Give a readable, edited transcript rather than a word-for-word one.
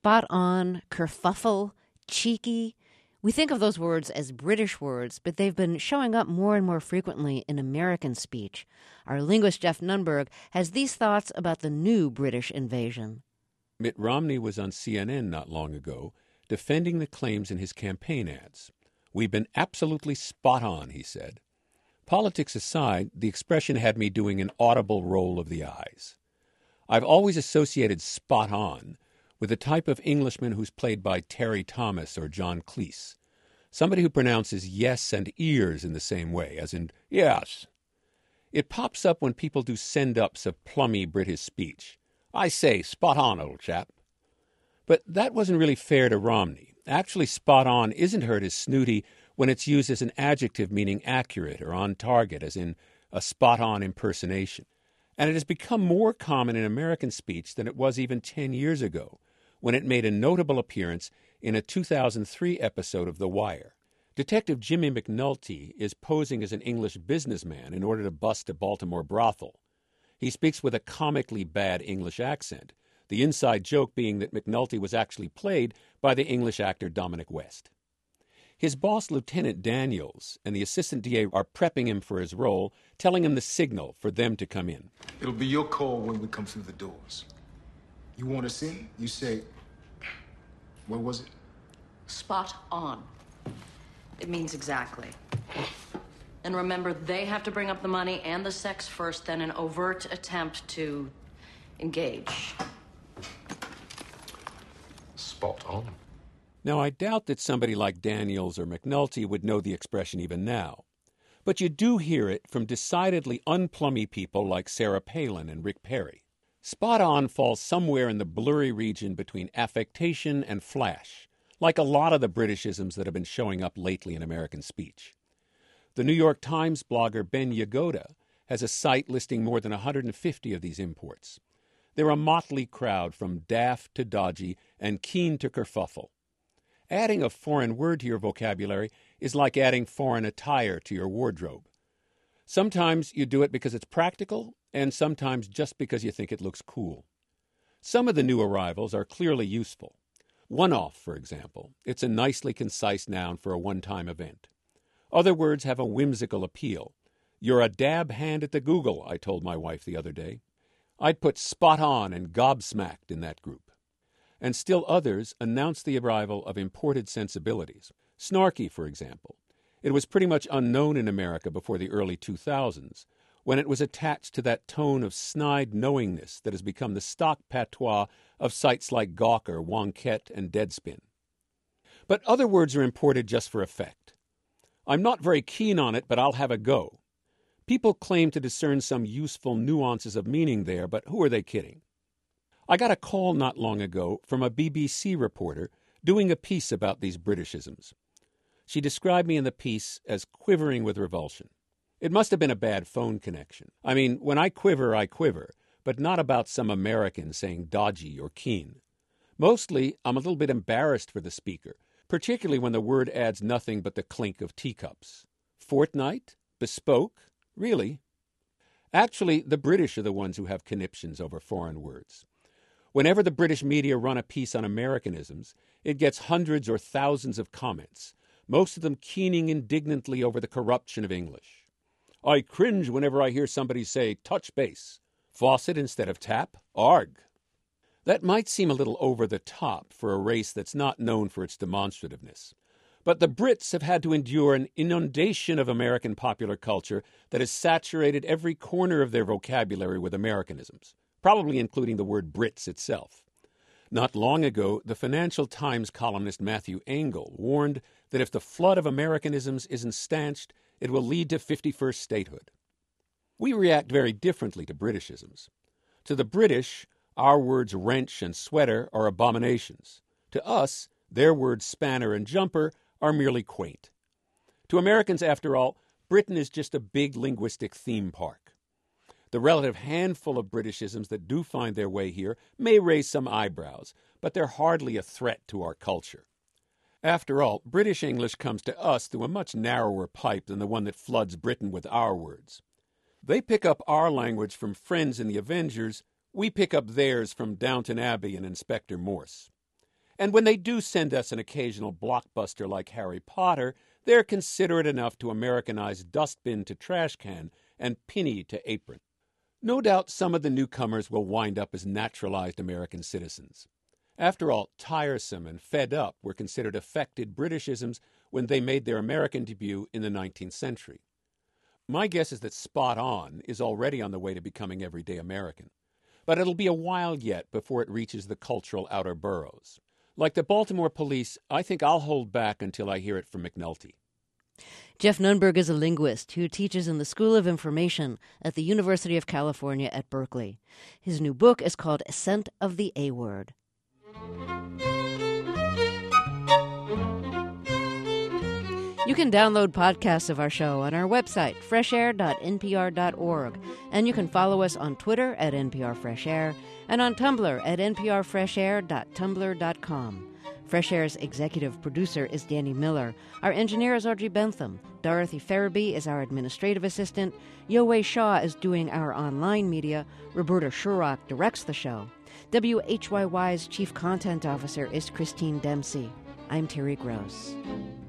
spot on, kerfuffle, cheeky. We think of those words as British words, but they've been showing up more and more frequently in American speech. Our linguist Jeff Nunberg has these thoughts about the new British invasion. Mitt Romney was on CNN not long ago defending the claims in his campaign ads. "We've been absolutely spot on," he said. Politics aside, the expression had me doing an audible roll of the eyes. I've always associated spot on with the type of Englishman who's played by Terry Thomas or John Cleese, somebody who pronounces yes and ears in the same way, as in yes. It pops up when people do send-ups of plummy British speech. "I say, spot on, old chap." But that wasn't really fair to Romney. Actually, spot on isn't heard as snooty when it's used as an adjective meaning accurate or on target, as in a spot-on impersonation. And it has become more common in American speech than it was even 10 years ago, when it made a notable appearance in a 2003 episode of The Wire. Detective Jimmy McNulty is posing as an English businessman in order to bust a Baltimore brothel. He speaks with a comically bad English accent, the inside joke being that McNulty was actually played by the English actor Dominic West. His boss, Lieutenant Daniels, and the assistant DA are prepping him for his role, telling him the signal for them to come in. "It'll be your call when we come through the doors. You want to see? You say, what was it?" Spot on. It means exactly. And remember, they have to bring up the money and the sex first, then an overt attempt to engage. Spot on. Now, I doubt that somebody like Daniels or McNulty would know the expression even now. But you do hear it from decidedly unplummy people like Sarah Palin and Rick Perry. Spot on falls somewhere in the blurry region between affectation and flash, like a lot of the Britishisms that have been showing up lately in American speech. The New York Times blogger Ben Yagoda has a site listing more than 150 of these imports. They're a motley crowd from daft to dodgy and keen to kerfuffle. Adding a foreign word to your vocabulary is like adding foreign attire to your wardrobe. Sometimes you do it because it's practical, and sometimes just because you think it looks cool. Some of the new arrivals are clearly useful. One-off, for example. It's a nicely concise noun for a one-time event. Other words have a whimsical appeal. "You're a dab hand at the Google," I told my wife the other day. I'd put spot on and gobsmacked in that group. And still others announce the arrival of imported sensibilities. Snarky, for example. It was pretty much unknown in America before the early 2000s, when it was attached to that tone of snide knowingness that has become the stock patois of sites like Gawker, Wonkette, and Deadspin. But other words are imported just for effect. "I'm not very keen on it, but I'll have a go." People claim to discern some useful nuances of meaning there, but who are they kidding? I got a call not long ago from a BBC reporter doing a piece about these Britishisms. She described me in the piece as quivering with revulsion. It must have been a bad phone connection. I mean, when I quiver, but not about some American saying dodgy or keen. Mostly, I'm a little bit embarrassed for the speaker, particularly when the word adds nothing but the clink of teacups. Fortnight? Bespoke? Really? Actually, the British are the ones who have conniptions over foreign words. Whenever the British media run a piece on Americanisms, it gets hundreds or thousands of comments, most of them keening indignantly over the corruption of English. "I cringe whenever I hear somebody say touch base. Faucet instead of tap? Arg." That might seem a little over the top for a race that's not known for its demonstrativeness. But the Brits have had to endure an inundation of American popular culture that has saturated every corner of their vocabulary with Americanisms, probably including the word Brits itself. Not long ago, the Financial Times columnist Matthew Engel warned that if the flood of Americanisms isn't stanched, it will lead to 51st statehood. We react very differently to Britishisms. To the British, our words wrench and sweater are abominations. To us, their words spanner and jumper are merely quaint. To Americans, after all, Britain is just a big linguistic theme park. The relative handful of Britishisms that do find their way here may raise some eyebrows, but they're hardly a threat to our culture. After all, British English comes to us through a much narrower pipe than the one that floods Britain with our words. They pick up our language from friends in the Avengers, we pick up theirs from Downton Abbey and Inspector Morse. And when they do send us an occasional blockbuster like Harry Potter, they're considerate enough to Americanize dustbin to trash can and penny to apron. No doubt some of the newcomers will wind up as naturalized American citizens. After all, tiresome and fed up were considered affected Britishisms when they made their American debut in the 19th century. My guess is that Spot On is already on the way to becoming everyday American. But it'll be a while yet before it reaches the cultural outer boroughs. Like the Baltimore police, I think I'll hold back until I hear it from McNulty. Jeff Nunberg is a linguist who teaches in the School of Information at the University of California at Berkeley. His new book is called Ascent of the A-Word. You can download podcasts of our show on our website, freshair.npr.org, and you can follow us on Twitter at NPRFreshAir and on Tumblr at nprfreshair.tumblr.com. Fresh Air's executive producer is Danny Miller. Our engineer is Audrey Bentham. Dorothy Farabee is our administrative assistant. Yowei Shaw is doing our online media. Roberta Shurrock directs the show. WHYY's chief content officer is Christine Dempsey. I'm Terry Gross.